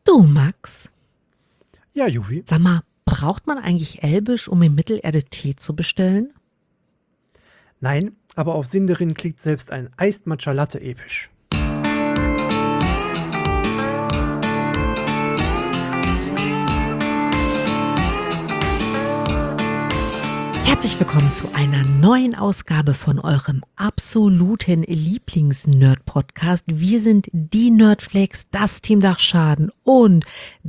Du, Max, Ja, Juvi. sag mal, braucht man eigentlich Elbisch, um in Mittelerde Tee zu bestellen? Nein, aber auf Sindarin klingt selbst ein Iced Matcha Latte episch. Herzlich willkommen zu einer neuen Ausgabe von eurem absoluten Lieblings-Nerd-Podcast. Wir sind die Nerdflakes, das Team Dachschaden und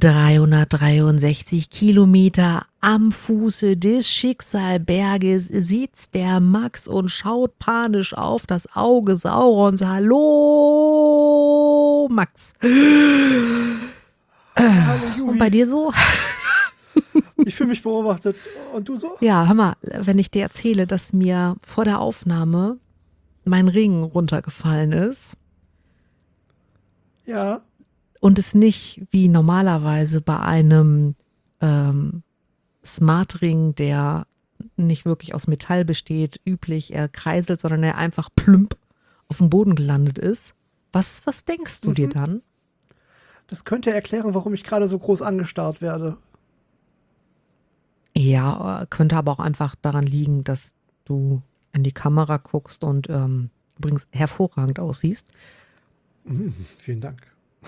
363 Kilometer am Fuße des Schicksalberges sitzt der Max und schaut panisch auf das Auge Saurons. Hallo, Max. Hallo, Und Juvi. bei dir so? Ich fühle mich beobachtet. Und du so? Ja, hör mal, wenn ich dir erzähle, dass mir vor der Aufnahme mein Ring runtergefallen ist Ja. und es nicht wie normalerweise bei einem Smart-Ring, der nicht wirklich aus Metall besteht, üblich, er kreiselt, sondern er einfach plümp auf dem Boden gelandet ist. Was denkst du dir dann? Das könnte erklären, warum ich gerade so groß angestarrt werde. Ja, könnte aber auch einfach daran liegen, dass du in die Kamera guckst und übrigens hervorragend aussiehst. Vielen Dank.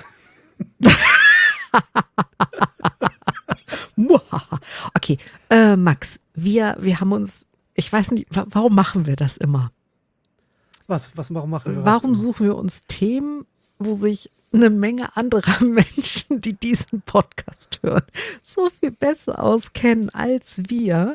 Okay, Max, wir haben uns, ich weiß nicht, warum machen wir das immer? Warum machen wir Warum was? suchen wir uns Themen, wo sich eine Menge anderer Menschen, die diesen Podcast hören, so viel besser auskennen als wir?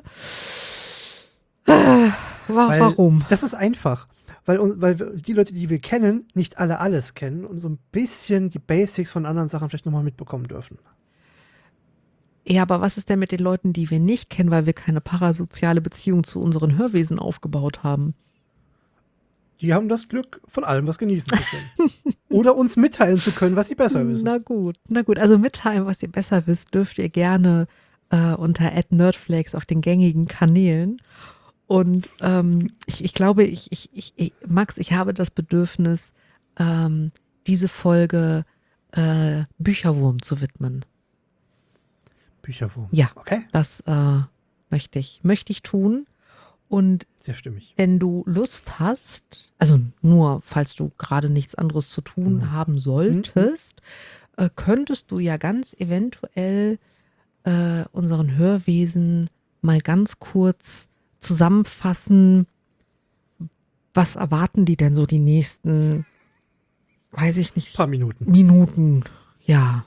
Warum? Das ist einfach. Weil die Leute, die wir kennen, nicht alle alles kennen und so ein bisschen die Basics von anderen Sachen vielleicht nochmal mitbekommen dürfen. Ja, aber was ist denn mit den Leuten, die wir nicht kennen, weil wir keine parasoziale Beziehung zu unseren Hörwesen aufgebaut haben? Die haben das Glück, von allem was genießen zu können. Oder uns mitteilen zu können, was sie besser wissen. Na gut. Also mitteilen, was ihr besser wisst, dürft ihr gerne unter @nerdflakes auf den gängigen Kanälen. Und ich glaube, Max, ich habe das Bedürfnis, diese Folge Bücherwurm zu widmen. Bücherwurm. Ja, Okay, das möchte ich tun. Und sehr stimmig. wenn du Lust hast, also nur falls du gerade nichts anderes zu tun haben solltest, könntest du ja ganz eventuell unseren Hörwesen mal ganz kurz zusammenfassen. Was erwarten die denn so die nächsten, weiß ich nicht, Paar Minuten. Minuten? Ja.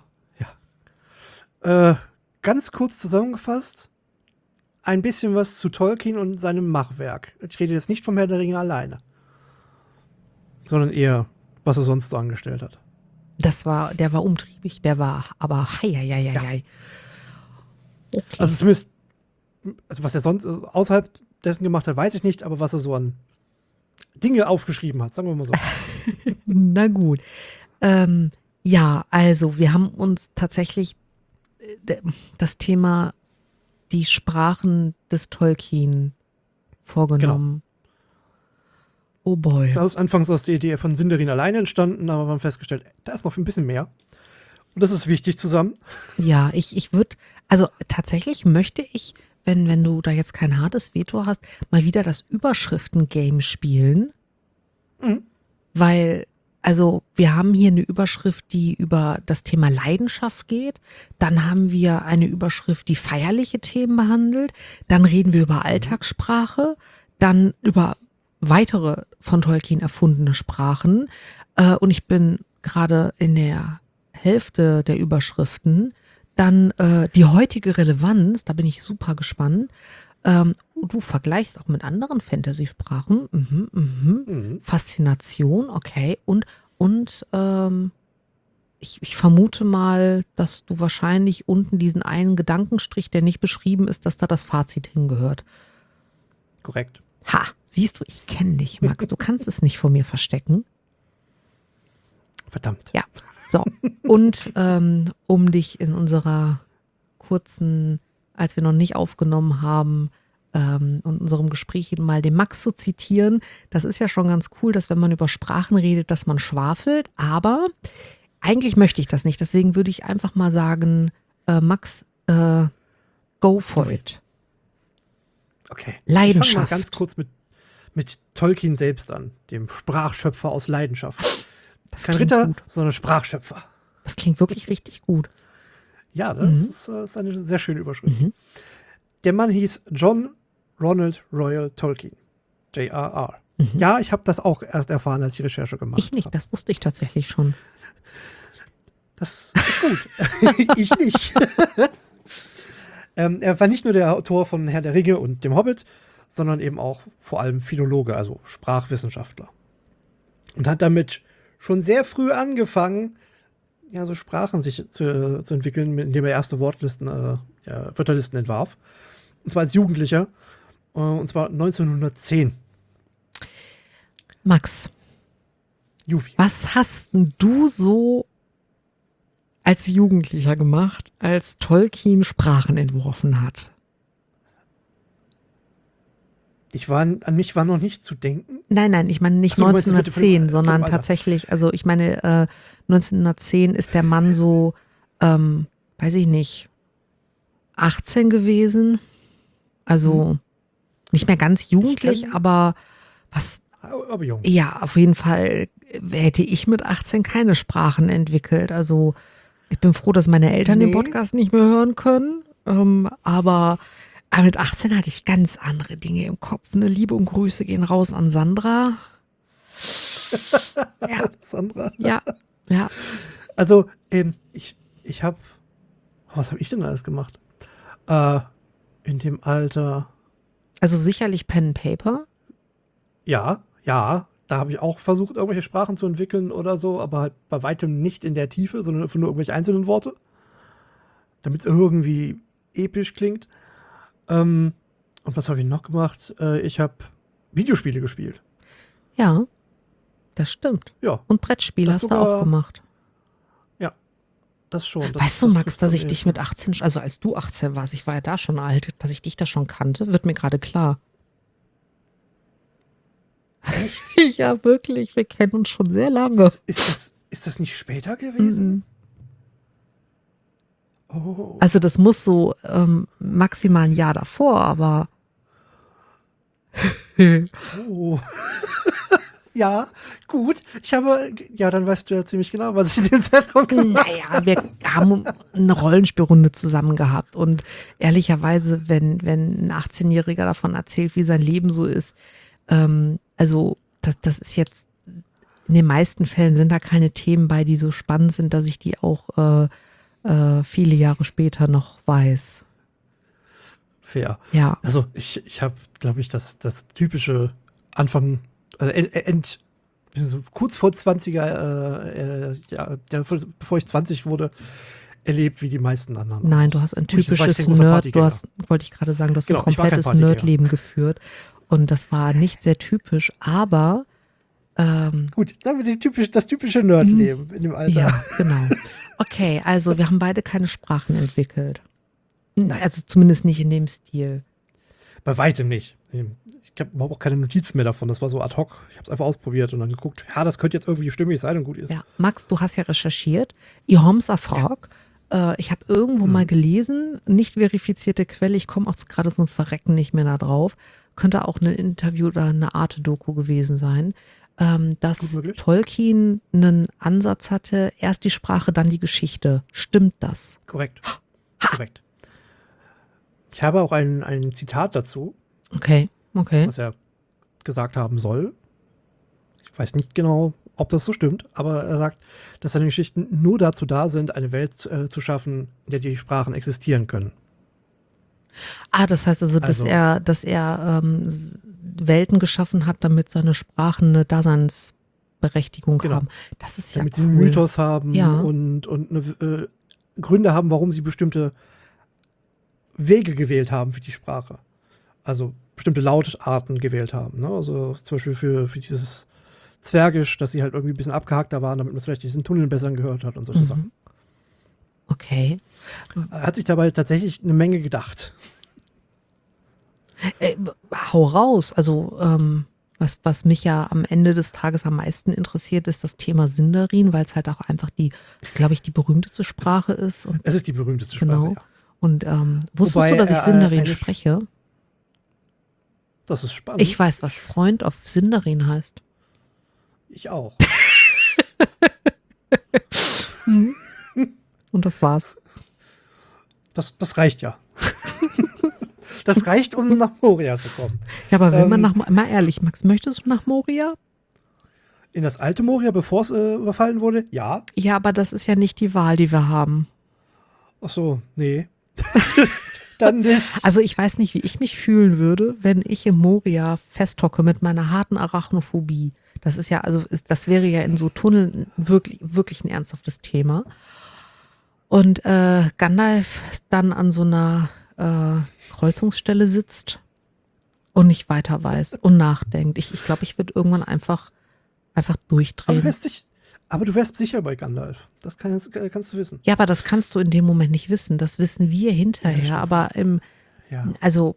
Ganz kurz zusammengefasst, ein bisschen was zu Tolkien und seinem Machwerk. Ich rede jetzt nicht vom Herr der Ringe alleine, sondern eher, was er sonst so angestellt hat. Der war umtriebig, der war aber hei. Okay. Also zumindest, was er sonst außerhalb dessen gemacht hat, weiß ich nicht, aber was er so an Dinge aufgeschrieben hat, sagen wir mal so. Na gut. Ja, also wir haben uns tatsächlich das Thema die Sprachen des Tolkien vorgenommen. Oh boy. Ist anfangs aus der Idee von Sindarin alleine entstanden, aber wir haben festgestellt, da ist noch ein bisschen mehr. Und das ist wichtig zusammen. Ja, ich würde, also tatsächlich möchte ich, wenn du da jetzt kein hartes Veto hast, mal wieder das Überschriften-Game spielen. Weil, also wir haben hier eine Überschrift, die über das Thema Leidenschaft geht. Dann haben wir eine Überschrift, die feierliche Themen behandelt. Dann reden wir über Alltagssprache. Dann über weitere von Tolkien erfundene Sprachen. Und ich bin gerade in der Hälfte der Überschriften. Dann die heutige Relevanz, da bin ich super gespannt. Du vergleichst auch mit anderen Fantasy-Sprachen. Faszination, okay. Und ich vermute mal, dass du wahrscheinlich unten diesen einen Gedankenstrich, der nicht beschrieben ist, dass da das Fazit hingehört. Korrekt. Ha, siehst du, ich kenne dich, Max. Du kannst es nicht vor mir verstecken. Verdammt. Ja, so. Und um dich in unserer kurzen, als wir noch nicht aufgenommen haben, in unserem Gespräch mal den Max zu zitieren, das ist ja schon ganz cool, dass wenn man über Sprachen redet, dass man schwafelt, aber eigentlich möchte ich das nicht. Deswegen würde ich einfach mal sagen, Max, go for it. Okay. Leidenschaft. Ich fange mal ganz kurz mit Tolkien selbst an, dem Sprachschöpfer aus Leidenschaft. Das Kein klingt Ritter, gut. sondern Sprachschöpfer. Das klingt wirklich richtig gut. Ja, das ist eine sehr schöne Überschrift. Mhm. Der Mann hieß John Ronald Royal Tolkien. J.R.R. Ja, ich habe das auch erst erfahren, als ich die Recherche gemacht habe. Ich nicht, das wusste ich tatsächlich schon. Das ist gut. Ich nicht. Er war nicht nur der Autor von Herr der Ringe und dem Hobbit, sondern eben auch vor allem Philologe, also Sprachwissenschaftler. Und hat damit schon sehr früh angefangen, ja, so Sprachen sich zu entwickeln, indem er erste Wörterlisten entwarf. Und zwar als Jugendlicher. Und zwar 1910. Max, Juvi. was hast denn du so als Jugendlicher gemacht, als Tolkien Sprachen entworfen hat? An mich war noch nicht zu denken. Nein, ich meine nicht Ach so, du meinst 1910, mit dem sondern Alter. tatsächlich, also ich meine 1910 ist der Mann so, weiß ich nicht, 18 gewesen. Also nicht mehr ganz jugendlich, kann- aber was, Aber jung. ja, auf jeden Fall hätte ich mit 18 keine Sprachen entwickelt. Also ich bin froh, dass meine Eltern den Nee. Podcast nicht mehr hören können. Aber mit 18 hatte ich ganz andere Dinge im Kopf. Ne? Liebe und Grüße gehen raus an Sandra. Ja, Sandra. ja, ja. Also, ich habe, was habe ich denn alles gemacht? In dem Alter, Also sicherlich Pen and Paper. ja, da habe ich auch versucht, irgendwelche Sprachen zu entwickeln oder so, aber halt bei weitem nicht in der Tiefe, sondern einfach nur irgendwelche einzelnen Worte, damit es irgendwie episch klingt. Und was habe ich noch gemacht? Ich habe Videospiele gespielt. Ja, das stimmt. Ja, Und Brettspiele Das hast du auch sogar- gemacht. das schon. Weißt du, Max, trifft dass schon ich dich eher. mit 18, also als du 18 warst, ich war ja da schon alt, dass ich dich da schon kannte, wird mir gerade klar. Echt? Ja, wirklich, wir kennen uns schon sehr lange. Ist das nicht später gewesen? Mhm. Oh. Also das muss so maximal ein Jahr davor, aber Oh. Ja, gut. Dann weißt du ja ziemlich genau, was ich in den Zeitraum gemacht habe. naja, wir haben eine Rollenspielrunde zusammen gehabt und ehrlicherweise, wenn ein 18-Jähriger davon erzählt, wie sein Leben so ist, also das ist jetzt, in den meisten Fällen sind da keine Themen bei, die so spannend sind, dass ich die auch viele Jahre später noch weiß. Fair. Ja, Also ich habe, glaube ich, das typische Anfang, so kurz vor 20er, bevor ich 20 wurde, erlebt wie die meisten anderen. nein, du hast ein Gut, das war ich typisches kein großer Nerd, Partygänger. wollte ich gerade sagen, du hast Genau, ein ich war kein komplettes Partygänger. Nerdleben geführt und das war nicht sehr typisch, aber Gut, sagen wir das typische Nerdleben in dem Alter. ja, genau. Okay, also wir haben beide keine Sprachen entwickelt. Also zumindest nicht in dem Stil. Bei weitem nicht. Ich habe überhaupt auch keine Notizen mehr davon. Das war so ad hoc. Ich habe es einfach ausprobiert und dann geguckt, ja, das könnte jetzt irgendwie stimmig sein und gut ist. Ja, Max, du hast ja recherchiert. Ihomsa Frog. Ich habe irgendwo mal gelesen, nicht verifizierte Quelle, ich komme auch gerade so ein Verrecken nicht mehr da drauf. Könnte auch ein Interview oder eine Arte-Doku gewesen sein, Gut dass möglich. Tolkien einen Ansatz hatte, erst die Sprache, dann die Geschichte. Stimmt das? Korrekt. Korrekt. Ich habe auch ein Zitat dazu, Okay. was er gesagt haben soll. Ich weiß nicht genau, ob das so stimmt, aber er sagt, dass seine Geschichten nur dazu da sind, eine Welt zu schaffen, in der die Sprachen existieren können. Ah, das heißt also, dass Also- er Welten geschaffen hat, damit seine Sprachen eine Daseinsberechtigung Genau. haben. Das ist ja Damit cool. sie einen Mythos haben Ja. und Gründe haben, warum sie bestimmte Wege gewählt haben für die Sprache. Also bestimmte Lautarten gewählt haben. Ne? Also zum Beispiel für dieses Zwergisch, dass sie halt irgendwie ein bisschen abgehackter waren, damit man es vielleicht diesen Tunnel besser gehört hat und solche Sachen. Okay. Er hat sich dabei tatsächlich eine Menge gedacht. Hau raus. Also, Was mich ja am Ende des Tages am meisten interessiert, ist das Thema Sindarin, weil es halt auch einfach glaube ich, die berühmteste Sprache ist. Und Es ist die berühmteste Sprache, genau. ja. Und wusstest Wobei du, dass ich er, Sindarin eine, spreche? das ist spannend. Ich weiß, was Freund auf Sindarin heißt. Ich auch. Und das war's. Das reicht ja. Das reicht, um nach Moria zu kommen. Ja, aber wenn man mal ehrlich, Max, möchtest du nach Moria? In das alte Moria, bevor es überfallen wurde? Ja. Ja, aber das ist ja nicht die Wahl, die wir haben. Ach so, nee. Dann nicht. Also ich weiß nicht, wie ich mich fühlen würde, wenn ich im Moria festhocke mit meiner harten Arachnophobie. Das ist ja, also das wäre ja in so Tunneln wirklich ein ernsthaftes Thema. Und Gandalf dann an so einer Kreuzungsstelle sitzt und nicht weiter weiß und nachdenkt. Ich glaube, ich würde irgendwann einfach durchdrehen. Aber du wärst sicher bei Gandalf. Das kannst du wissen. Ja, aber das kannst du in dem Moment nicht wissen. Das wissen wir hinterher. Ja, aber ja. Also.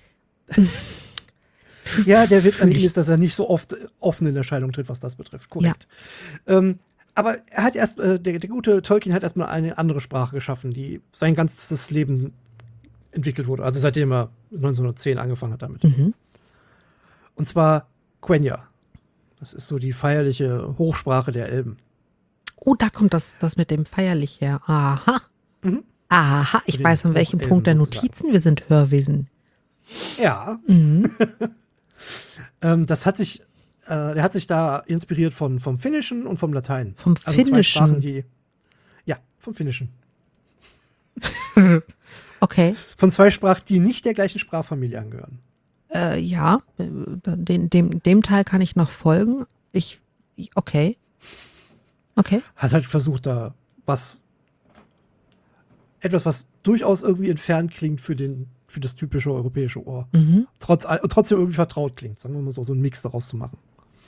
Ja, der Witz an ihm ist, dass er nicht so oft offen in Erscheinung tritt, was das betrifft. Korrekt. Ja. Aber er hat der gute Tolkien hat erstmal eine andere Sprache geschaffen, die sein ganzes Leben entwickelt wurde. Also seitdem er 1910 angefangen hat damit. Mhm. Und zwar Quenya. Das ist so die feierliche Hochsprache der Elben. Oh, da kommt das mit dem feierlich her. Aha. Mhm. Aha, ich weiß, an welchem Punkt der Notizen wir sind Hörwesen. Ja. Mhm. Der hat sich da inspiriert vom Finnischen und vom Latein. Vom Finnischen? Vom Finnischen. Okay. Von zwei Sprachen, die nicht der gleichen Sprachfamilie angehören. Ja, dem Teil kann ich noch folgen. Okay. Hat halt versucht, da etwas, was durchaus irgendwie entfernt klingt für das typische europäische Ohr. Mhm. Trotzdem irgendwie vertraut klingt, sagen wir mal so einen Mix daraus zu machen.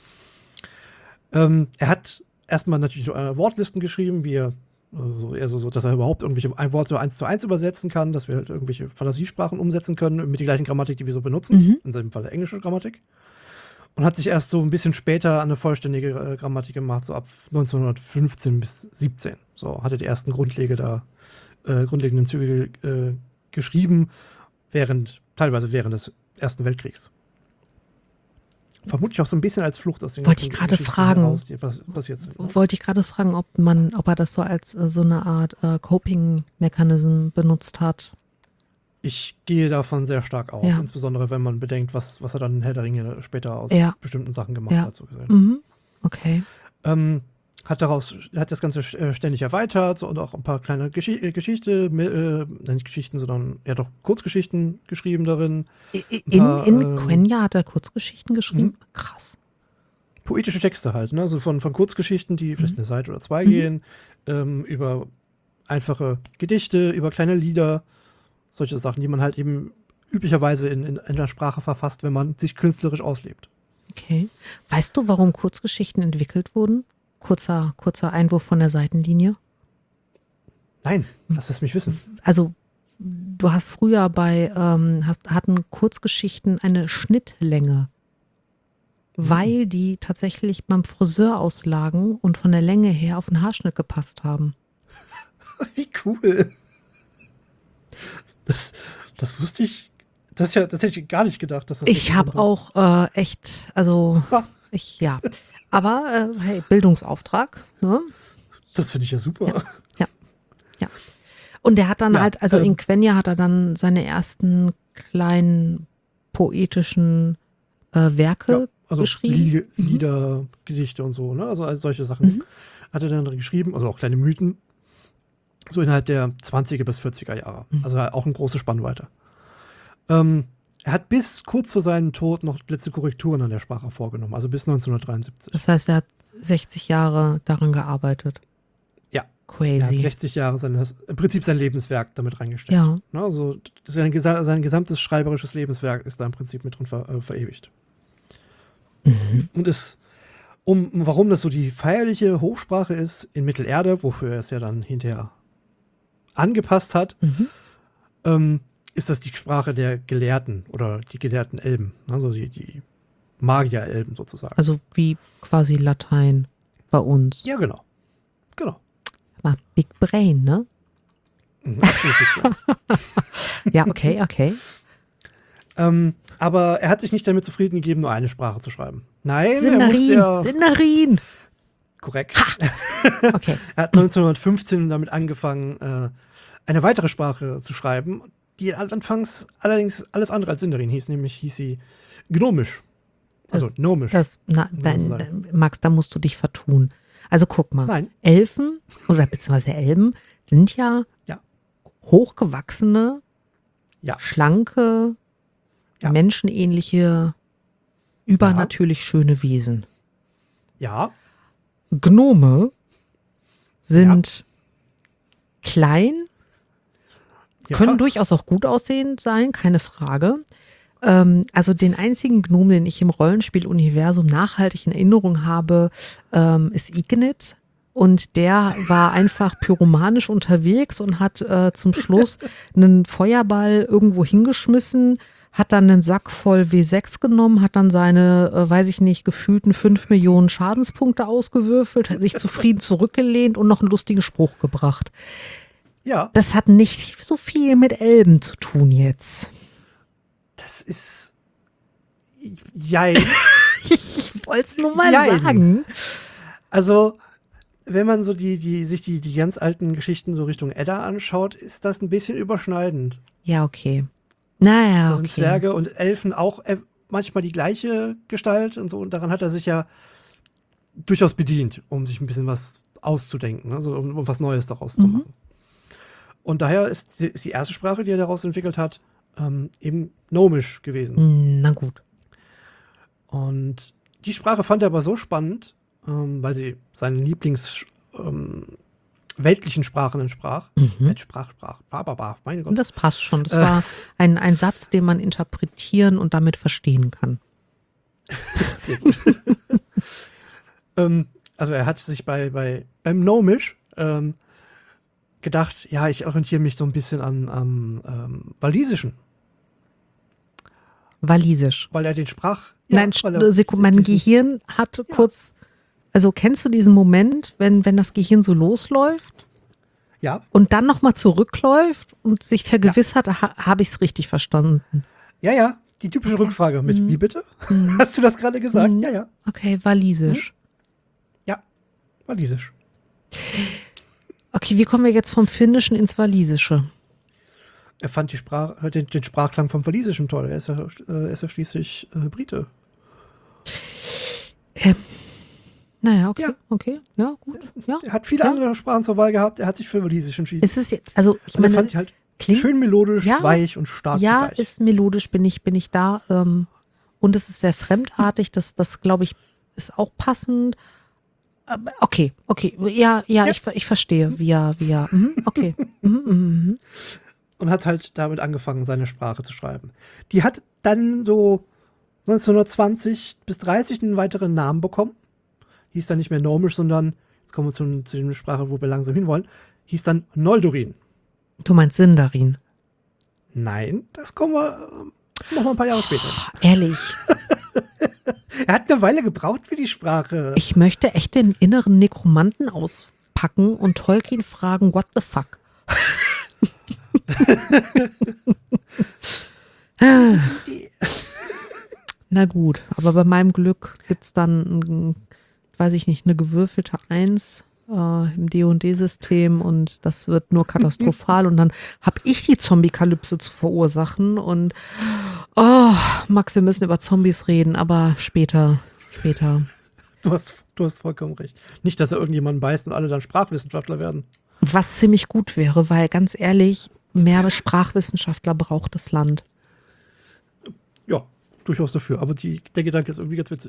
Er hat erstmal natürlich Wortlisten geschrieben, wie dass er überhaupt irgendwelche Worte 1:1 übersetzen kann, dass wir halt irgendwelche Fantasiesprachen umsetzen können mit der gleichen Grammatik, die wir so benutzen, in seinem Fall der englische Grammatik. Und hat sich erst so ein bisschen später an eine vollständige Grammatik gemacht, so ab 1915 bis 17. So hatte die ersten grundlegenden Züge geschrieben, teilweise während des Ersten Weltkriegs. Vermutlich auch so ein bisschen als Flucht aus den Wollte ich gerade fragen, heraus, die passiert sind. Wollte ich gerade fragen, ob er das so als so eine Art Coping-Mechanism benutzt hat. Ich gehe davon sehr stark aus, insbesondere wenn man bedenkt, was er dann in Herr der Ringe später aus bestimmten Sachen gemacht hat. So gesehen. Mhm. Okay. Hat das Ganze ständig erweitert und auch ein paar kleine nicht Geschichten, sondern doch Kurzgeschichten geschrieben darin. In Quenya hat er Kurzgeschichten geschrieben? Krass. Poetische Texte halt, ne? Also von Kurzgeschichten, die vielleicht eine Seite oder zwei gehen, über einfache Gedichte, über kleine Lieder, solche Sachen, die man halt eben üblicherweise in einer Sprache verfasst, wenn man sich künstlerisch auslebt. Okay. Weißt du, warum Kurzgeschichten entwickelt wurden? Kurzer Einwurf von der Seitenlinie. Nein, lass es mich wissen. Also, du hast früher hatten Kurzgeschichten eine Schnittlänge, weil die tatsächlich beim Friseur auslagen und von der Länge her auf den Haarschnitt gepasst haben. Wie cool. Das wusste ich. Das hätte ich gar nicht gedacht, dass das. Ich habe auch echt, also ja. Aber hey, Bildungsauftrag. Ne? Das finde ich ja super. Ja. Und der hat dann in Quenya hat er dann seine ersten kleinen poetischen Werke geschrieben. Lieder, Gedichte und so, ne? Also solche Sachen hat er dann geschrieben, also auch kleine Mythen. So innerhalb der 20er bis 40er Jahre. Also auch eine große Spannweite. Er hat bis kurz vor seinem Tod noch letzte Korrekturen an der Sprache vorgenommen, also bis 1973. Das heißt, er hat 60 Jahre daran gearbeitet. Ja. Crazy. Er hat 60 Jahre im Prinzip sein Lebenswerk damit reingesteckt. Ja. Also sein gesamtes schreiberisches Lebenswerk ist da im Prinzip mit drin verewigt. Und warum das so die feierliche Hochsprache ist in Mittelerde, wofür er es ja dann hinterher angepasst hat, ist das die Sprache der Gelehrten oder die gelehrten Elben. Also die Magierelben sozusagen. Also wie quasi Latein bei uns. Ja, genau. Genau. Na, Big Brain, ne? Absolut richtig. Ja, okay. Aber er hat sich nicht damit zufrieden gegeben, nur eine Sprache zu schreiben. Nein, Sindarin. Korrekt. Okay. Er hat 1915 damit angefangen, eine weitere Sprache zu schreiben, die anfangs allerdings alles andere als Sindarin hieß, nämlich hieß sie Gnomisch. Also Gnomisch. Max, da musst du dich vertun. Also guck mal, Nein. Elfen oder beziehungsweise Elben sind ja hochgewachsene, schlanke, menschenähnliche, übernatürlich schöne Wesen. Ja. Gnome sind klein, können durchaus auch gut aussehend sein, keine Frage. Also den einzigen Gnom, den ich im Rollenspiel-Universum nachhaltig in Erinnerung habe, ist Ignit. Und der war einfach pyromanisch unterwegs und hat zum Schluss einen Feuerball irgendwo hingeschmissen, hat dann einen Sack voll W6 genommen, hat dann seine, weiß ich nicht, gefühlten 5 Millionen Schadenspunkte ausgewürfelt, hat sich zufrieden zurückgelehnt und noch einen lustigen Spruch gebracht. Ja. Das hat nicht so viel mit Elben zu tun jetzt. Das ist. Jein. Ich wollte es nur mal sagen. Also, wenn man so sich die ganz alten Geschichten so Richtung Edda anschaut, ist das ein bisschen überschneidend. Ja, okay. Naja, Da sind Zwerge und Elfen auch manchmal die gleiche Gestalt und so. Und daran hat er sich ja durchaus bedient, um sich ein bisschen was auszudenken, also um was Neues daraus zu machen. Und daher ist die erste Sprache, die er daraus entwickelt hat, eben Gnomisch gewesen. Na gut. Und die Sprache fand er aber so spannend, weil sie seinen weltlichen Sprachen entsprach. Sprach, meine Gott. Und das passt schon. Das war ein Satz, den man interpretieren und damit verstehen kann. Sehr gut. Also er hat sich beim Gnomisch gedacht, ja, ich orientiere mich so ein bisschen an Walisischen. Walisisch. Weil er den Nein, Sekunde, mein Gehirn hat kurz, also kennst du diesen Moment, wenn das Gehirn so losläuft? Ja. Und dann nochmal zurückläuft und sich vergewissert, habe ich es richtig verstanden? Ja, die typische Rückfrage mit, wie bitte? Hast du das gerade gesagt? Ja. Okay, Walisisch. Ja, Walisisch. Okay, wie kommen wir jetzt vom Finnischen ins Walisische? Er fand den Sprachklang vom Walisischen toll. Er ist ja schließlich Brite. Naja, okay. Ja, gut. Ja. Er hat viele andere Sprachen zur Wahl gehabt. Er hat sich für Walisisch entschieden. Ist es jetzt, also ich meine, fand ich halt schön melodisch, weich und stark Ja, zugleich. ist melodisch, bin ich da. Und es ist sehr fremdartig. Das glaube ich, ist auch passend. Okay. Ja, ich verstehe. Okay. Und hat halt damit angefangen, seine Sprache zu schreiben. Die hat dann so 1920 bis 30 einen weiteren Namen bekommen. Hieß dann nicht mehr Gnomisch, sondern, jetzt kommen wir zu der Sprache, wo wir langsam hinwollen, hieß dann Noldorin. Du meinst Sindarin? Nein, das kommen wir noch mal ein paar Jahre später. Ehrlich. Er hat eine Weile gebraucht für die Sprache. Ich möchte echt den inneren Nekromanten auspacken und Tolkien fragen, what the fuck? Na gut, aber bei meinem Glück gibt es dann, weiß ich nicht, eine gewürfelte 1 im D&D-System und das wird nur katastrophal und dann habe ich die Zombie-Kalypse zu verursachen und Max, wir müssen über Zombies reden, aber später. Du hast vollkommen recht. Nicht, dass er irgendjemanden beißt und alle dann Sprachwissenschaftler werden. Was ziemlich gut wäre, weil ganz ehrlich, mehr Sprachwissenschaftler braucht das Land. Ja, durchaus dafür. Aber der Gedanke ist irgendwie ganz witzig.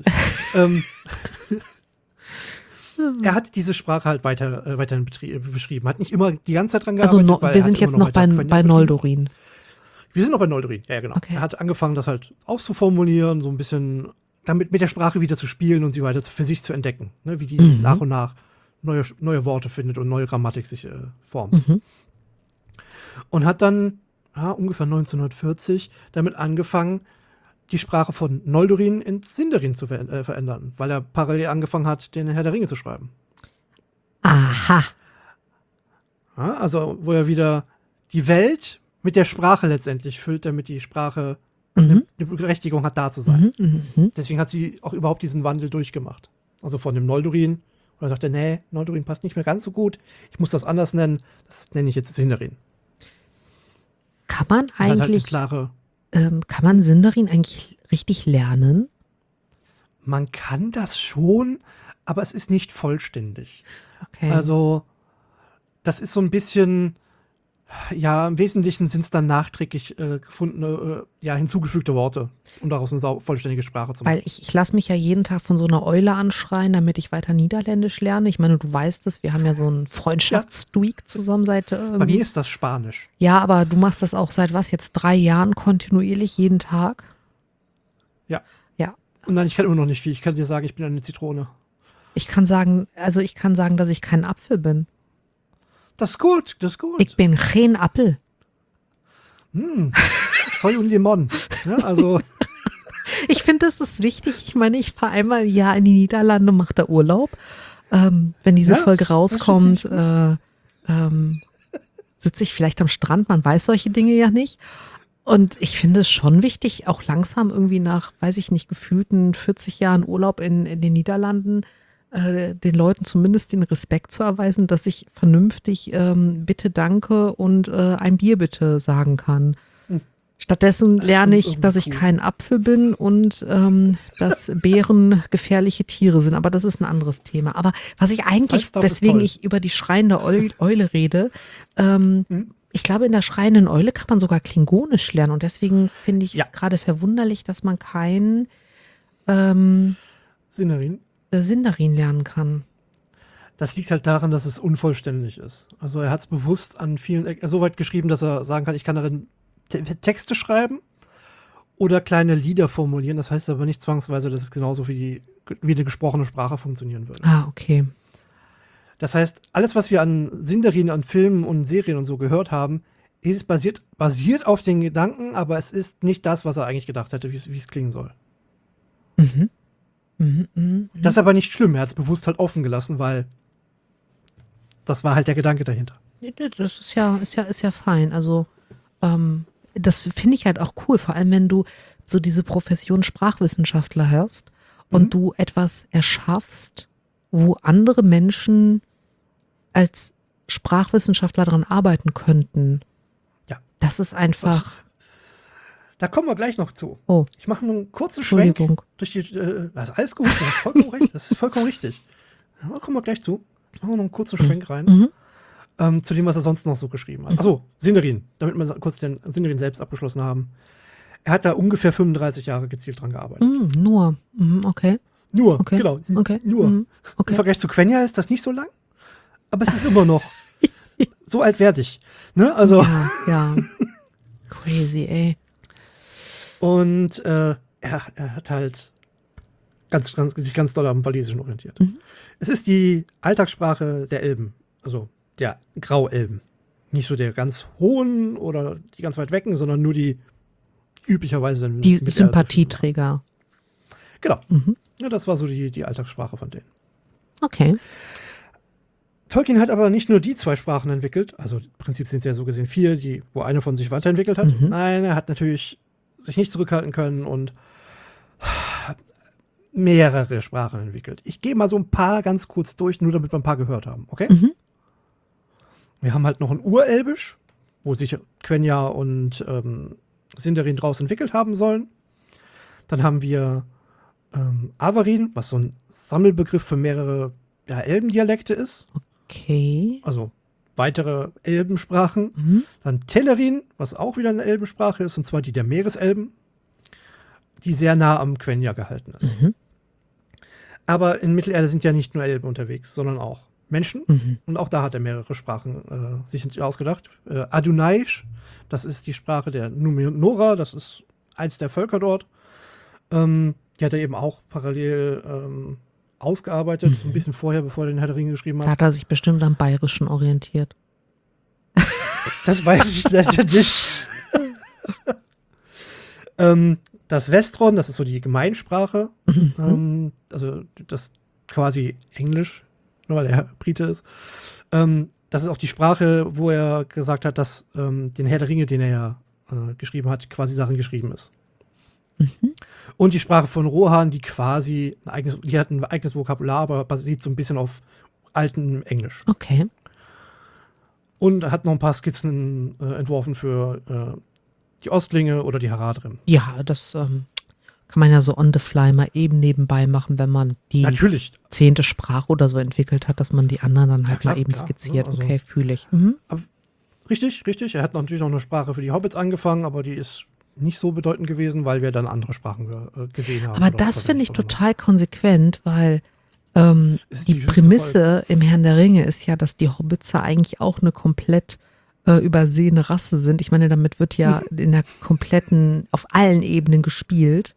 Er hat diese Sprache halt weiterhin beschrieben. Hat nicht immer die ganze Zeit dran gearbeitet. Also wir sind jetzt noch bei Noldorin. Wir sind noch bei Noldorin, ja genau. Okay. Er hat angefangen, das halt auszuformulieren, so ein bisschen damit mit der Sprache wieder zu spielen und sie weiter für sich zu entdecken. Ne, wie die nach und nach neue Worte findet und neue Grammatik sich formt. Und hat dann ungefähr 1940 damit angefangen, die Sprache von Noldorin ins Sindarin zu verändern, weil er parallel angefangen hat, den Herr der Ringe zu schreiben. Aha. Ja, also, wo er wieder die Welt mit der Sprache letztendlich füllt, damit die Sprache eine Berechtigung hat, da zu sein. Deswegen hat sie auch überhaupt diesen Wandel durchgemacht. Also von dem Noldorin, wo er sagte, nee, Noldorin passt nicht mehr ganz so gut, ich muss das anders nennen, das nenne ich jetzt Sindarin. Kann man Hat halt eine eigentlich, klare, kann man Sindarin eigentlich richtig lernen? man kann das schon, aber es ist nicht vollständig. Okay. Also, das ist so ein bisschen, ja, im Wesentlichen sind es dann nachträglich gefundene, hinzugefügte Worte, um daraus eine vollständige Sprache zu machen. Weil ich lasse mich ja jeden Tag von so einer Eule anschreien, damit ich weiter Niederländisch lerne. Ich meine, du weißt es, wir haben ja so einen Freundschaftsstreak zusammen seit Bei irgendwie. mir ist das Spanisch. Ja, aber du machst das auch seit was, jetzt 3 Jahren kontinuierlich jeden Tag? Ja. Ja. Und nein, ich kann immer noch nicht viel. Ich kann dir sagen, ich bin eine Zitrone. Ich kann sagen, dass ich kein Apfel bin. Das ist gut, das ist gut. Ich bin kein Apfel. Soy und Limon. Ja, also, Ich finde, das ist wichtig. Ich meine, ich fahre einmal im Jahr in die Niederlande und mache da Urlaub. Wenn diese Ja, Folge das rauskommt, ist sitze ich vielleicht am Strand. Man weiß solche Dinge ja nicht. Und ich finde es schon wichtig, auch langsam irgendwie nach, weiß ich nicht, gefühlten 40 Jahren Urlaub in den Niederlanden, den Leuten zumindest den Respekt zu erweisen, dass ich vernünftig bitte, danke und ein Bier bitte sagen kann. Stattdessen lerne ich, dass ich kein Apfel bin und dass Bären gefährliche Tiere sind. Aber das ist ein anderes Thema. Aber was ich eigentlich, Falstaff ist weswegen toll. ich über die schreiende Eule rede, ich glaube, in der schreienden Eule kann man sogar Klingonisch lernen. Und deswegen finde ich es gerade verwunderlich, dass man kein Sindarin. Sindarin lernen kann. Das liegt halt daran, dass es unvollständig ist. Also er hat es bewusst an vielen, so weit geschrieben, dass er sagen kann, ich kann darin Texte schreiben oder kleine Lieder formulieren. Das heißt aber nicht zwangsweise, dass es genauso wie eine gesprochene Sprache funktionieren würde. Ah, okay. Das heißt, alles, was wir an Sindarin, an Filmen und Serien und so gehört haben, ist basiert auf den Gedanken, aber es ist nicht das, was er eigentlich gedacht hätte, wie es klingen soll. Das ist aber nicht schlimm. Er hat es bewusst halt offen gelassen, weil das war halt der Gedanke dahinter. Das ist ja fein. Also, das finde ich halt auch cool, vor allem wenn du so diese Profession Sprachwissenschaftler hast und du etwas erschaffst, wo andere Menschen als Sprachwissenschaftler dran arbeiten könnten. Ja. Das ist einfach. Da kommen wir gleich noch zu. Oh, Ich mache nur einen kurzen Schwenk Entschuldigung. durch die. Das ist alles gut, du hast vollkommen recht. Das ist vollkommen richtig. Da kommen wir gleich zu. Machen wir noch einen kurzen Schwenk rein. Zu dem, was er sonst noch so geschrieben hat. Achso, Sindarin, damit wir kurz den Sindarin selbst abgeschlossen haben. Er hat da ungefähr 35 Jahre gezielt dran gearbeitet. Nur. Okay. Nur, Okay. genau. Okay. Nur. Im Okay. Vergleich zu Quenya ist das nicht so lang, aber es ist immer noch so alt werde ich. Ne? Also, Ja. Crazy, ey. und er hat halt sich ganz doll am Walisischen orientiert. Es ist die Alltagssprache der Elben, also der Grauelben. Nicht so der ganz hohen oder die ganz weit wecken, sondern nur die üblicherweise Die Sympathieträger. Genau. Ja, das war so die Alltagssprache von denen. Okay. Tolkien hat aber nicht nur die 2 Sprachen entwickelt, also im Prinzip sind es ja so gesehen 4, wo eine von sich weiterentwickelt hat. Nein, er hat natürlich sich nicht zurückhalten können und mehrere Sprachen entwickelt. Ich gehe mal so ein paar ganz kurz durch, nur damit wir ein paar gehört haben, okay? Wir haben halt noch ein Urelbisch, wo sich Quenya und Sindarin draus entwickelt haben sollen. Dann haben wir Avarin, was so ein Sammelbegriff für mehrere Elbendialekte ist. Okay. Also weitere Elbensprachen. Dann Telerin, was auch wieder eine Elbensprache ist, und zwar die der Meereselben, die sehr nah am Quenya gehalten ist. Aber in Mittelerde sind ja nicht nur Elben unterwegs, sondern auch Menschen. Und auch da hat er mehrere Sprachen sich ausgedacht. Adunaisch, das ist die Sprache der Numenora, das ist eins der Völker dort. Die hat er eben auch parallel ausgearbeitet, ein bisschen vorher, bevor er den Herr der Ringe geschrieben Da hat. hat er sich bestimmt am Bayerischen orientiert. Das weiß ich leider nicht. das Westron, das ist so die Gemeinsprache, also das quasi Englisch, nur weil er Brite ist. Das ist auch die Sprache, wo er gesagt hat, dass den Herr der Ringe, den er ja geschrieben hat, quasi darin geschrieben ist. Und die Sprache von Rohan, die quasi die hat ein eigenes Vokabular, aber basiert so ein bisschen auf altem Englisch. Okay. Und er hat noch ein paar Skizzen entworfen für die Ostlinge oder die Haradrim. Ja, das kann man ja so on the fly mal eben nebenbei machen, wenn man die Natürlich. 10. Sprache oder so entwickelt hat, dass man die anderen dann halt klar, mal eben klar, skizziert. ne, also- Okay, fühle ich. Mhm. Richtig. Er hat natürlich noch eine Sprache für die Hobbits angefangen, aber die ist nicht so bedeutend gewesen, weil wir dann andere Sprachen gesehen haben. Aber oder das finde ich verwendet total konsequent, weil Ist die schönste Prämisse im Herrn der Ringe ist ja, dass die Hobbitzer eigentlich auch eine komplett übersehene Rasse sind. Ich meine, damit wird ja in der kompletten, auf allen Ebenen gespielt.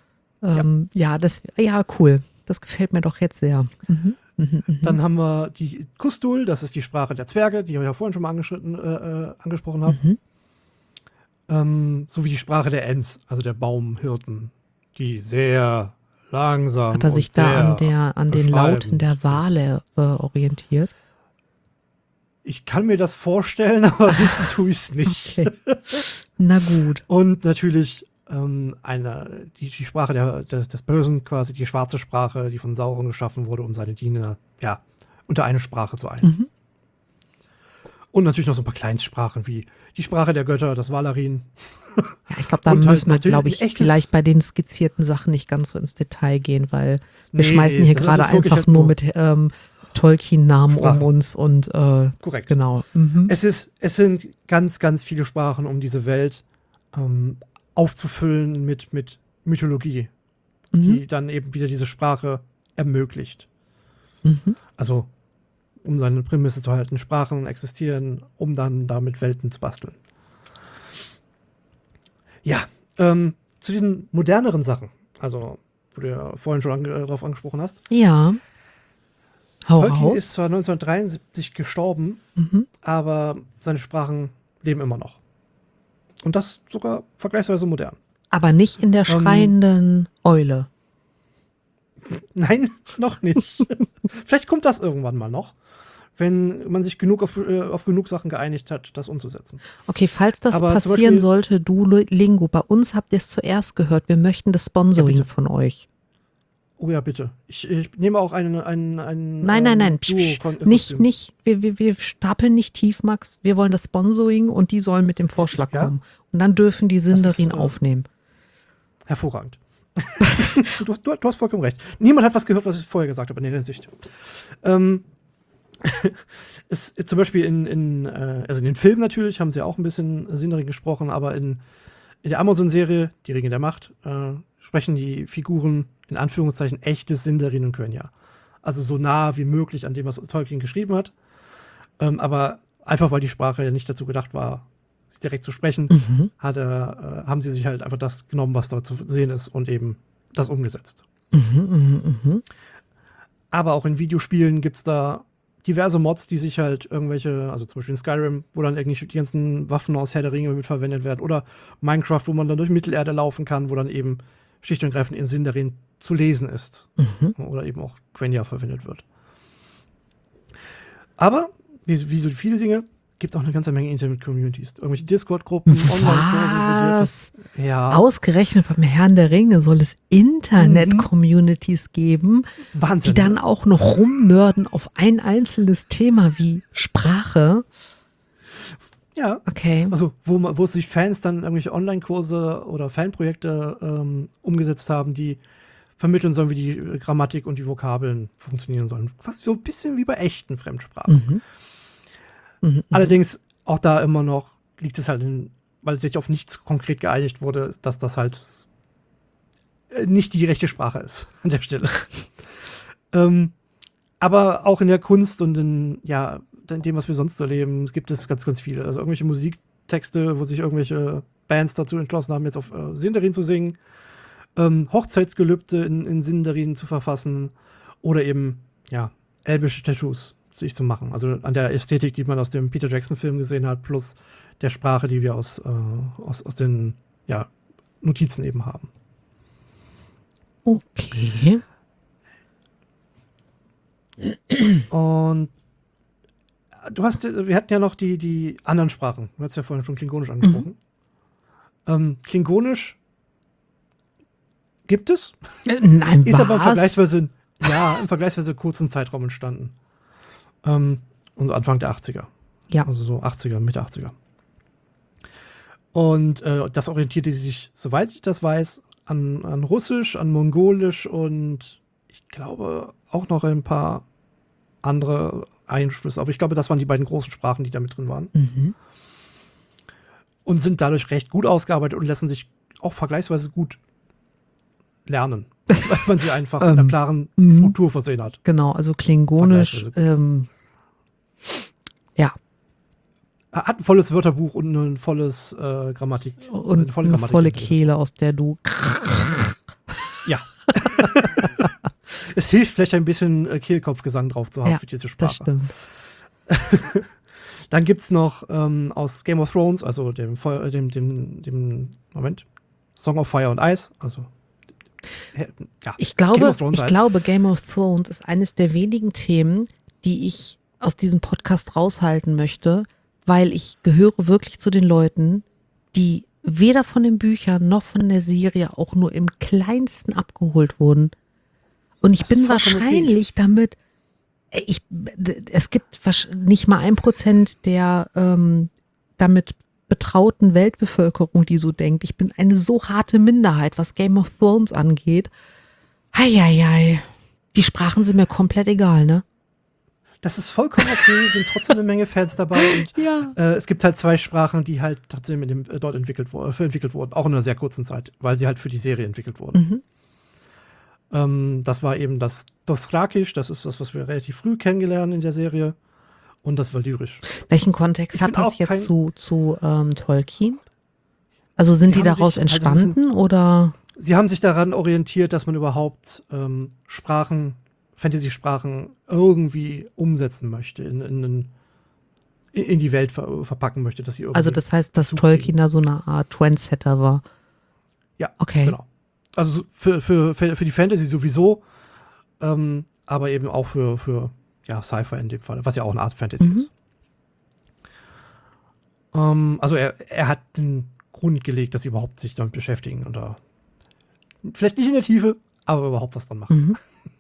Ja, cool. Das gefällt mir doch jetzt sehr. Dann haben wir die Kustul, das ist die Sprache der Zwerge, die ich ja vorhin schon mal angesprochen habe. Sowie die Sprache der Ents, also der Baumhirten, die sehr langsam Hat er sich und da sehr an den Lauten beschreibend der ist. Wale orientiert? Ich kann mir das vorstellen, aber wissen tue ich es nicht. Okay. Na gut. Und natürlich die Sprache des Bösen, quasi die schwarze Sprache, die von Sauron geschaffen wurde, um seine Diener unter eine Sprache zu einigen. Und natürlich noch so ein paar Kleinstsprachen wie die Sprache der Götter, das Valarin. Ja, ich glaube, da Und halt müssen wir, natürlich glaube ich, ein echtes- vielleicht bei den skizzierten Sachen nicht ganz so ins Detail gehen, weil wir Nee, schmeißen hier das gerade ist wirklich einfach halt nur nur mit Tolkien-Namen um Sprache. uns und Korrekt. genau. Es sind ganz, ganz viele Sprachen, um diese Welt aufzufüllen mit Mythologie, die dann eben wieder diese Sprache ermöglicht. Also, um seine Prämisse zu halten, Sprachen existieren, um dann damit Welten zu basteln. Ja, zu den moderneren Sachen, also, wo du ja vorhin schon drauf angesprochen hast. Ja. Hau Tolkien raus. ist zwar 1973 gestorben, aber seine Sprachen leben immer noch. Und das sogar vergleichsweise modern. Aber nicht in der schreienden Eule. Nein, noch nicht. Vielleicht kommt das irgendwann mal noch, wenn man sich genug auf genug Sachen geeinigt hat, das umzusetzen. Okay, falls das Aber zum passieren Beispiel- sollte, Duolingo, bei uns habt ihr es zuerst gehört, wir möchten das Sponsoring Ja, bitte. von euch. Oh ja, bitte. Ich nehme auch einen Nein. Duo- Nicht. Wir stapeln nicht tief, Max. Wir wollen das Sponsoring und die sollen mit dem Vorschlag Ja? kommen. Und dann dürfen die Sindarin aufnehmen. Hervorragend. du hast vollkommen recht. Niemand hat was gehört, was ich vorher gesagt habe in der Hinsicht. Zum Beispiel in den Filmen natürlich haben sie auch ein bisschen Sindarin gesprochen, aber in der Amazon-Serie, die Ringe der Macht, sprechen die Figuren in Anführungszeichen echtes Sindarin und Quenya. Also so nah wie möglich an dem, was Tolkien geschrieben hat. Aber einfach, weil die Sprache ja nicht dazu gedacht war, sie direkt zu sprechen, haben sie sich halt einfach das genommen, was da zu sehen ist und eben das umgesetzt. Aber auch in Videospielen gibt es da diverse Mods, die sich halt irgendwelche, also zum Beispiel in Skyrim, wo dann irgendwie die ganzen Waffen aus Herr der Ringe mit verwendet werden, oder Minecraft, wo man dann durch Mittelerde laufen kann, wo dann eben schlicht und greifend in Sindarin zu lesen ist. Oder eben auch Quenya verwendet wird. Aber, wie so viele Dinge, gibt auch eine ganze Menge Internet-Communities. Irgendwelche Discord-Gruppen, Was? Online-Kurse. Ja, Ausgerechnet beim Herrn der Ringe soll es Internet-Communities geben, Wahnsinn. die dann auch noch rumnörden auf ein einzelnes Thema wie Sprache. Ja. Okay. Also, wo sich Fans dann irgendwelche Online-Kurse oder Fanprojekte umgesetzt haben, die vermitteln sollen, wie die Grammatik und die Vokabeln funktionieren sollen. Fast so ein bisschen wie bei echten Fremdsprachen. Allerdings, auch da immer noch liegt es halt weil sich auf nichts konkret geeinigt wurde, dass das halt nicht die rechte Sprache ist an der Stelle. Aber auch in der Kunst und in dem, was wir sonst so erleben, gibt es ganz, ganz viele. Also irgendwelche Musiktexte, wo sich irgendwelche Bands dazu entschlossen haben, jetzt auf Sindarin zu singen, Hochzeitsgelübde in Sindarin zu verfassen oder eben, elbische Tattoos sich zu machen. Also an der Ästhetik, die man aus dem Peter Jackson-Film gesehen hat, plus der Sprache, die wir aus den Notizen eben haben. Okay. Und wir hatten ja noch die anderen Sprachen. Du hast ja vorhin schon Klingonisch angesprochen. Klingonisch gibt es. Nein, Ist aber was? im vergleichsweise kurzen Zeitraum entstanden. Und so Anfang der 80er. Ja. Also so 80er, Mitte 80er. Und das orientierte sich, soweit ich das weiß, an Russisch, an Mongolisch und ich glaube auch noch ein paar andere Einflüsse. Aber ich glaube, das waren die beiden großen Sprachen, die da mit drin waren. Mhm. Und sind dadurch recht gut ausgearbeitet und lassen sich auch vergleichsweise gut lernen. Weil man sie einfach mit einer klaren Struktur versehen hat. Genau, also Klingonisch, ja. Hat ein volles Wörterbuch und ein volles Grammatik. Und eine volle Kehle, aus der du. Ja. Es hilft vielleicht ein bisschen Kehlkopfgesang drauf zu haben für diese Sprache. Das stimmt. Dann gibt es noch aus Game of Thrones, also dem Song of Fire and Ice, also Ich glaube, Game of Thrones ist eines der wenigen Themen, die ich aus diesem Podcast raushalten möchte, weil ich gehöre wirklich zu den Leuten, die weder von den Büchern noch von der Serie auch nur im Kleinsten abgeholt wurden. Und ich bin wahrscheinlich damit, es gibt nicht mal 1% der damit betrauten Weltbevölkerung, die so denkt. Ich bin eine so harte Minderheit, was Game of Thrones angeht. Heieiei. Die Sprachen sind mir komplett egal, ne? Das ist vollkommen okay, sind trotzdem eine Menge Fans dabei und es gibt halt 2 Sprachen, die halt trotzdem dort entwickelt wurden, auch in einer sehr kurzen Zeit, weil sie halt für die Serie entwickelt wurden. Das war eben das Dothrakisch, das ist das, was wir relativ früh kennengelernt in der Serie, und das Valyrisch. Welchen Kontext hat das jetzt zu Tolkien? Also sind die daraus entstanden oder? Sie haben sich daran orientiert, dass man überhaupt Fantasy-Sprachen irgendwie umsetzen möchte, in die Welt verpacken möchte. Dass sie also das heißt, dass Tolkien da so eine Art Trendsetter war? Ja, okay. Genau. Also für die Fantasy sowieso, aber eben auch für Sci-Fi in dem Fall, was ja auch eine Art Fantasy ist. Also er hat den Grund gelegt, dass sie überhaupt sich damit beschäftigen oder vielleicht nicht in der Tiefe, aber überhaupt was dran machen.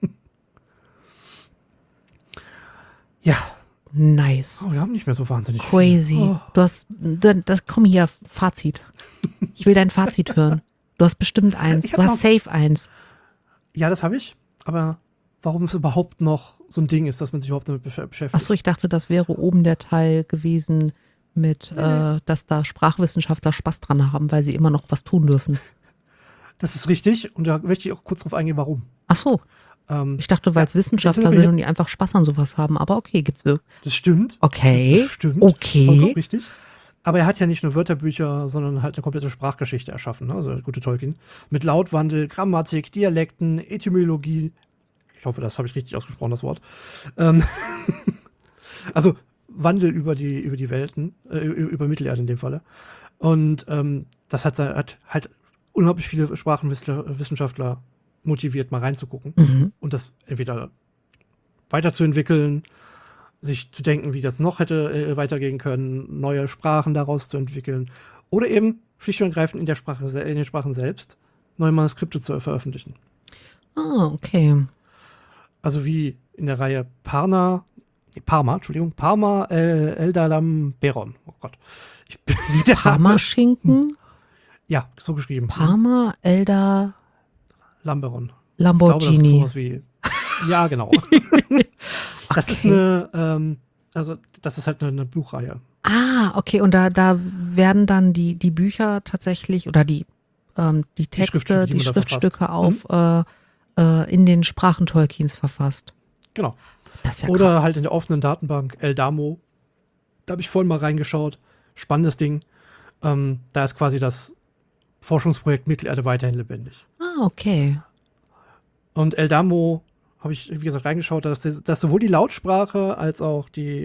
Ja. Nice. Oh, wir haben nicht mehr so wahnsinnig crazy. Viel. Oh. Komm hier, Fazit. Ich will dein Fazit hören. Du hast bestimmt eins. Du hast safe eins. Ja, das habe ich. Aber warum es überhaupt noch so ein Ding ist, dass man sich überhaupt damit beschäftigt. Achso, ich dachte, das wäre oben der Teil gewesen mit, dass da Sprachwissenschaftler Spaß dran haben, weil sie immer noch was tun dürfen. Das ist richtig. Und da möchte ich auch kurz drauf eingehen, warum. Achso. Ich dachte, weil es Wissenschaftler sind und die einfach Spaß an sowas haben. Aber okay, gibt's wirklich. Das stimmt. Okay. Das stimmt. Okay. Vollkommen richtig. Aber er hat ja nicht nur Wörterbücher, sondern halt eine komplette Sprachgeschichte erschaffen, ne? Also der gute Tolkien. Mit Lautwandel, Grammatik, Dialekten, Etymologie. Ich hoffe, das habe ich richtig ausgesprochen, das Wort. Also Wandel über die Welten, über Mittelerde in dem Falle. Und das hat halt unglaublich viele Sprachenwissenschaftler motiviert, mal reinzugucken und das entweder weiterzuentwickeln, sich zu denken, wie das noch hätte weitergehen können, neue Sprachen daraus zu entwickeln oder eben schlicht und ergreifend in den Sprachen selbst neue Manuskripte zu veröffentlichen. Ah, okay. Also wie in der Reihe Parma, Eldalam Beron. Oh Gott. Wie Parma-Schinken? Ja, so geschrieben. Parma, Elda Lamberon. Lamborghini. Ich glaube, das ist sowas wie. Ja, genau. Das ist das ist halt eine Buchreihe. Ah, okay. Und da werden dann die Bücher tatsächlich oder die Texte, die Schriftstücke auf in den Sprachen Tolkiens verfasst. Genau. Das ist ja oder krass. halt in der offenen Datenbank Eldamo. Da habe ich vorhin mal reingeschaut. Spannendes Ding. Da ist quasi das Forschungsprojekt Mittelerde weiterhin lebendig. Ah, okay. Und Eldamo habe ich, wie gesagt, reingeschaut, dass sowohl die Lautsprache als auch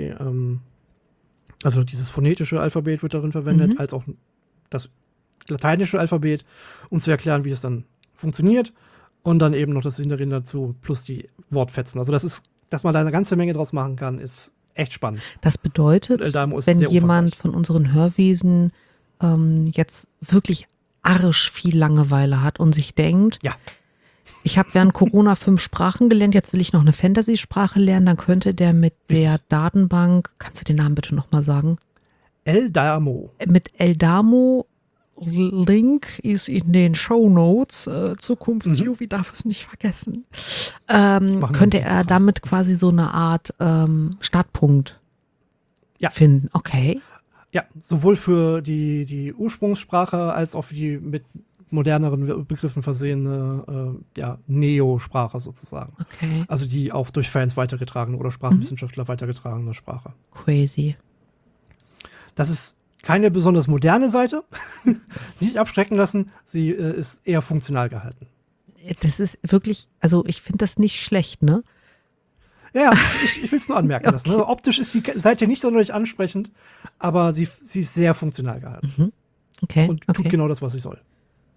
also dieses phonetische Alphabet wird darin verwendet, als auch das lateinische Alphabet, um zu erklären, wie es dann funktioniert. Und dann eben noch das Sindarin dazu, plus die Wortfetzen. Also dass man da eine ganze Menge draus machen kann, ist echt spannend. Das bedeutet, wenn jemand von unseren Hörwesen jetzt wirklich arsch viel Langeweile hat und sich denkt, ja, ich habe während Corona 5 Sprachen gelernt, jetzt will ich noch eine Fantasy-Sprache lernen, dann könnte der mit der Datenbank, kannst du den Namen bitte nochmal sagen? Eldamo. Mit Eldamo, Link ist in den Shownotes, Zukunfts-Juvi darf es nicht vergessen, könnte er damit quasi so eine Art Startpunkt finden. Okay. Ja, sowohl für die Ursprungssprache als auch für die mit moderneren Begriffen versehene Neo-Sprache sozusagen. Okay. Also die auch durch Fans weitergetragene oder Sprachwissenschaftler weitergetragene Sprache. Crazy. Das ist keine besonders moderne Seite. Nicht abschrecken lassen. Sie ist eher funktional gehalten. Das ist wirklich, also ich finde das nicht schlecht, ne? Ja, ich will es nur anmerken lassen. Ne? Optisch ist die Seite nicht sonderlich ansprechend, aber sie ist sehr funktional gehalten. Okay. Und tut genau das, was sie soll.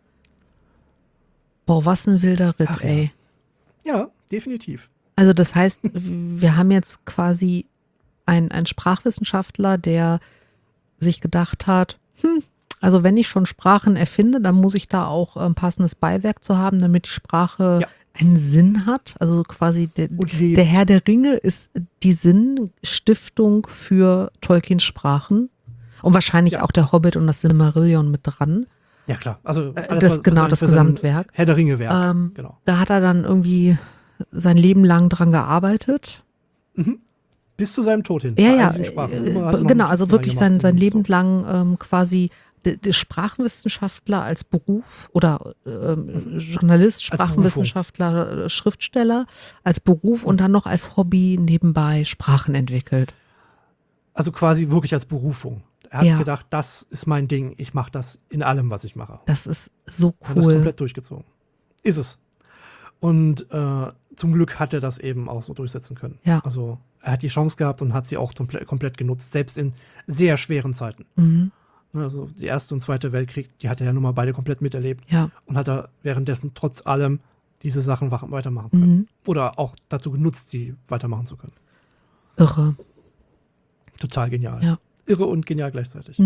Boah, was ein wilder Ritt, ey. Ja, definitiv. Also das heißt, wir haben jetzt quasi einen Sprachwissenschaftler, der sich gedacht hat, also wenn ich schon Sprachen erfinde, dann muss ich da auch ein passendes Beiwerk zu haben, damit die Sprache einen Sinn hat. Also quasi der Herr der Ringe ist die Sinnstiftung für Tolkiens Sprachen und wahrscheinlich auch der Hobbit und das Silmarillion mit dran. Ja, klar. Also alles, das Gesamtwerk. Herr der Ringe-Werk, genau. Da hat er dann irgendwie sein Leben lang dran gearbeitet. Bis zu seinem Tod hin. Ja, genau. Also wirklich sein Leben lang quasi der Sprachwissenschaftler als Beruf oder Journalist, Sprachwissenschaftler, Schriftsteller als Beruf und dann noch als Hobby nebenbei Sprachen entwickelt. Also quasi wirklich als Berufung. Er hat gedacht, das ist mein Ding, ich mache das in allem, was ich mache. Das ist so cool. Hat das komplett durchgezogen. Ist es. Und zum Glück hat er das eben auch so durchsetzen können. Ja. Also er hat die Chance gehabt und hat sie auch komplett genutzt, selbst in sehr schweren Zeiten. Also die Erste und Zweite Weltkrieg, die hat er ja nun mal beide komplett miterlebt. Ja. Und hat er währenddessen trotz allem diese Sachen weitermachen können. Oder auch dazu genutzt, sie weitermachen zu können. Irre. Total genial. Ja. Irre und genial gleichzeitig.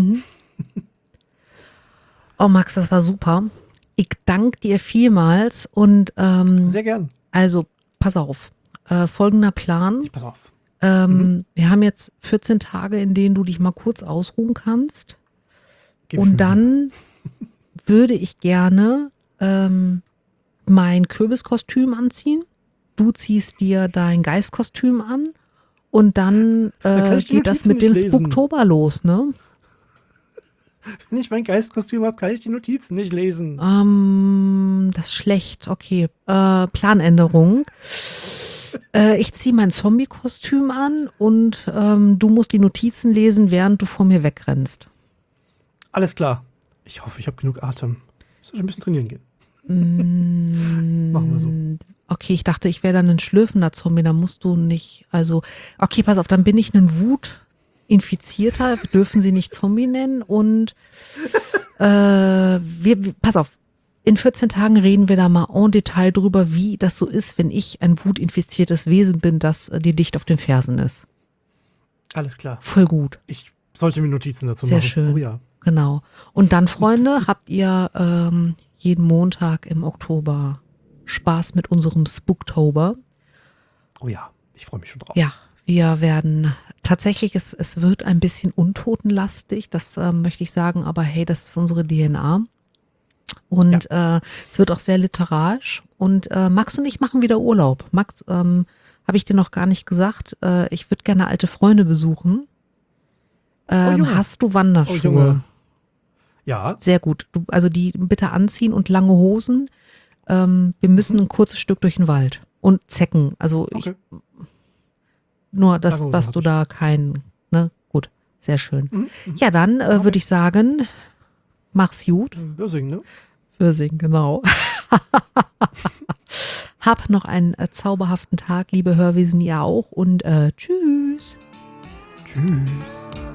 Oh Max, das war super. Ich danke dir vielmals und sehr gern. Also, pass auf. Folgender Plan. Pass auf. Wir haben jetzt 14 Tage, in denen du dich mal kurz ausruhen kannst. Und dann würde ich gerne mein Kürbiskostüm anziehen. Du ziehst dir dein Geistkostüm an. Und dann geht das mit dem Spooktober los, ne? Wenn ich mein Geistkostüm habe, kann ich die Notizen nicht lesen. Das ist schlecht. Okay. Planänderung. Ich ziehe mein Zombie-Kostüm an und du musst die Notizen lesen, während du vor mir wegrennst. Alles klar. Ich hoffe, ich habe genug Atem. Ich sollte ein bisschen trainieren gehen. Machen wir so. Okay, ich dachte, ich wäre dann ein schlürfender Zombie, da musst du nicht, also, okay, pass auf, dann bin ich ein Wutinfizierter, wir dürfen sie nicht Zombie nennen und pass auf, in 14 Tagen reden wir da mal en Detail drüber, wie das so ist, wenn ich ein wutinfiziertes Wesen bin, das dir dicht auf den Fersen ist. Alles klar. Voll gut. Ich sollte mir Notizen dazu machen. Sehr schön. Oh ja. Genau. Und dann, Freunde, habt ihr jeden Montag im Oktober Spaß mit unserem Spooktober. Oh ja, ich freue mich schon drauf. Ja, wir werden tatsächlich, es wird ein bisschen untotenlastig, das möchte ich sagen, aber hey, das ist unsere DNA. Und es wird auch sehr literarisch. Und Max und ich machen wieder Urlaub. Max, habe ich dir noch gar nicht gesagt, ich würde gerne alte Freunde besuchen. Hast du Wanderschuhe? Ja. Sehr gut. Also die bitte anziehen und lange Hosen. Wir müssen ein kurzes Stück durch den Wald. Und Zecken. Also nur, dass du da kein, ne? Gut, sehr schön. Ja, dann würde ich sagen, mach's gut. Würsing, ne? Würsing, genau. Hab noch einen zauberhaften Tag, liebe Hörwesen, ihr auch. Und tschüss. Tschüss.